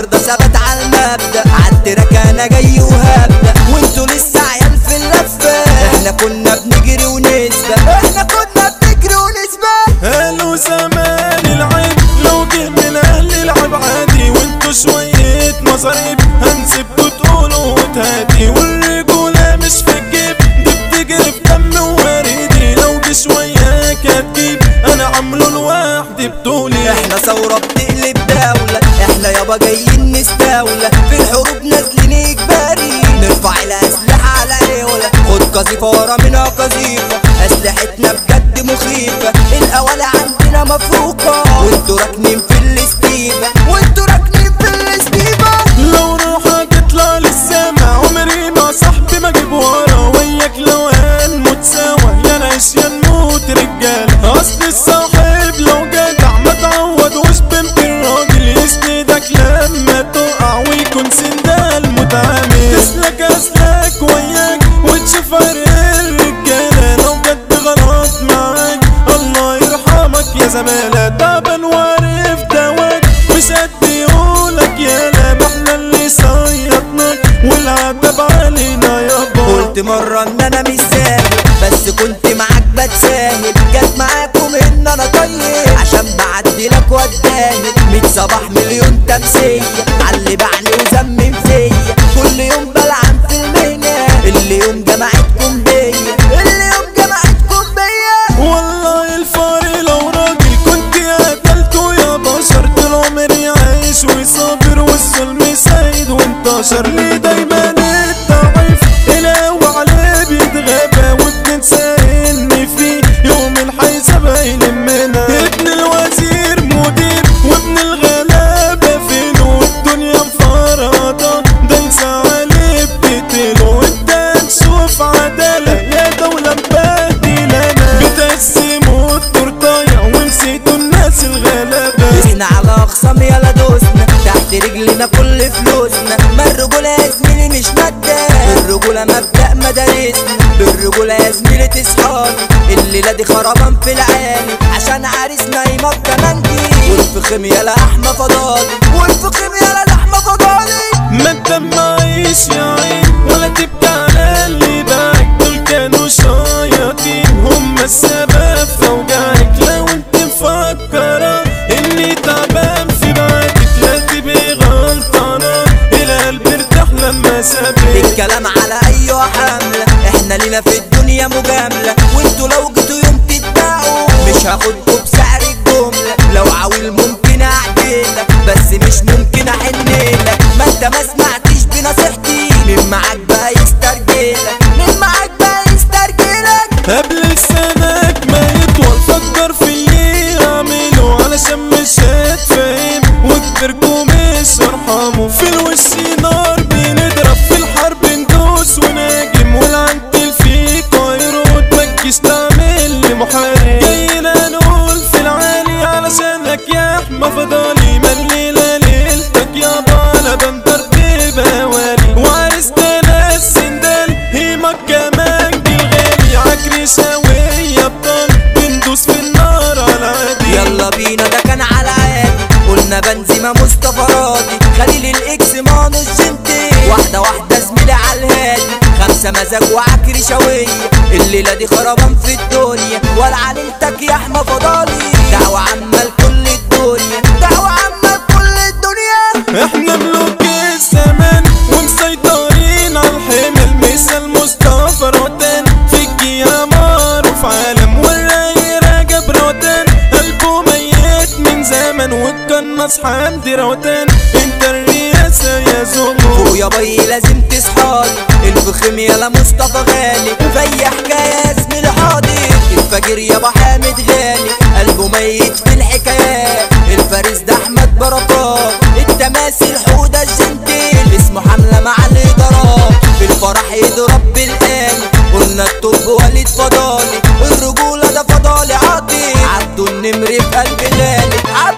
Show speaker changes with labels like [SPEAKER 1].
[SPEAKER 1] النهارده ثبت على المبدأ، عالتراك انا جاي وهبدأ وانتوا لسه عيال في اللفة. احنا كنا بنجري ونسبق، احنا كنا بنجري ونسبق.
[SPEAKER 2] قالوا زمان العيب لو جه من اهل العب عادي، وانتوا شوية مصاريب هنسيبكوا تقولوا وتهادي، والرجولة مش في الجيب دي بتجري في دم ووريدي، لو جه شوية هتجيب انا عامله لوحدي بطولي.
[SPEAKER 1] احنا ثورة بتقلب دولة، احنا يابا جايين نستولى، في الحروب نازلين اجباري، نرفع الاسلحة على عيولة، خد قذيفة ورا منها قذيفة، اسلحتنا بجد مخيفة، الاوالي عندنا مفروقة، وانتوا راكنين في الاستيبة، وانتوا راكنين في الاستيبة.
[SPEAKER 2] لو روحك تطلع للسما عمري ما صاحبي ما اجيب ورا، وياك لو هنموت سوا يا نعيش يا نموت رجالة، اصل الصاحب لو جدع ما تعوضوش بنت الراجل، يسندك لما تقع ويكون سندال متعامل، تسلك اسلك وياك وتشوف عرق الرجالة، لو جد غلط معاك الله يرحمك يا زمالة، تعبان وعارف دواك مش قد يقولك يالا، ما احنا اللي صيطناك والعتب علينا يابا.
[SPEAKER 1] قلت مرة ان انا مش ساهل بس كنت معاك بتساهل، جت معاكم ان انا طيب عشان بعدلك واتداهل، 100 صباح مليون تمثيل عاللي باعني وزمم فيا، كل يوم بلعن في المهنة اللي يوم جمعتكم بيا، اللي يوم جمعتكم بيا.
[SPEAKER 2] والله الفار لو راجل كنت قتلته يا بشر، طول عمري عايش وصابر والظلم سايد وانتشر، ليه دايما الضعيف القوي عليه بيتغابى، وبننسى ان في يوم الحيسبة يلمنا، ابن الوزير مدير وابن الغلابة فين، والدنيا مفرطة دايسة عليه بتقتله، انت نشوف عدالة يا دولة مبهدلانة، بتقسموا التورتاية ونسيتوا الناس الغلابة.
[SPEAKER 1] احنا على اقسام يلا دوسنا تحت رجلنا كل فلوسنا، ما الرجولة يا زميلي مش مادة، الرجولة مبدأ مدارسنا، بالرجولة يا زميلي تصحاني، الليلة دي خربان في العالي عشان عريسنا يمط كمانجي، والفخم يلا احمى فضالي، والفخم يلا احمى فضالي.
[SPEAKER 2] ما تدمعيش يا عين ولا تبكي على اللي باعك، دول كانوا شياطين هم السبب في وجعك، لو انت مفكرة اني تعبان في بعدك لا تبقي غلطانة، القلب ارتاح لما سابك.
[SPEAKER 1] الكلام على ايوه حملة، احنا لينا في الدنيا مجاملة، وانتوا لو جيتوا يوم تتباعوا مش هاخدكوا بسعر الجملة، لو عاوز ممكن اعدلك بس مش ممكن احنلك، ما انت ما سمعتش بنصيحتي، مين معاك بقى يسترجلك، مين معاك بقى يسترجلك.
[SPEAKER 2] قبل لسانك ما يطول فكر في اللي اعمله، علشان مش هتفهم وكبركوا مش ارحمه، في الوش نار بنضرب في الحرب ندوس وناجم، والعنتل فيك ويرود متجيش تعمل لي محارب، جاينا نقول في العالي علشانك يا احمى فضالي، ما الليلة ليلتك يابا انا بنضرب بوالي، وعرسنا ناس سندال هيمك كمان الغالي، عكري شاوية ابطال بندوس في النار على عادي.
[SPEAKER 1] يلا بينا ده كان على عادي، قلنا بنزيمة مصطفى راضي، خليل الاكس مانو الجنتي، واحدة واحدة زميلي على الهادي، 5 مزاج وعكري شوية، الليلة دي خربان في الدنيا، ولا عليلتك يا احمى فضالي، دعوة عامة لكل الدنيا، دعوة عامة لكل الدنيا.
[SPEAKER 2] احنا ملوك الزمان ومسيطرين على الحمل، مثل مصطفى روتان فيك يا معروف عالم، والراي راجب روتان قلبه ميت من زمن، والقناص حمدي روتان انت الرئاسة يا زمو،
[SPEAKER 1] فوق يا بي لازم تصحالي، الفخم يلا مصطفى غالي، في حكاية يا زميلي حاضر، الفجر يابا حامد غالي، قلبه ميت في الحكايات، الفارس ده احمد بركات، التماثيل حودة الجنتيل، اسمه حملة مع الادارات، في الفرح يضرب بالآلي، قلنا الطب وليد فضالي، الرجولة ده فضالي عاطي، عبده النمر في قلب غالي.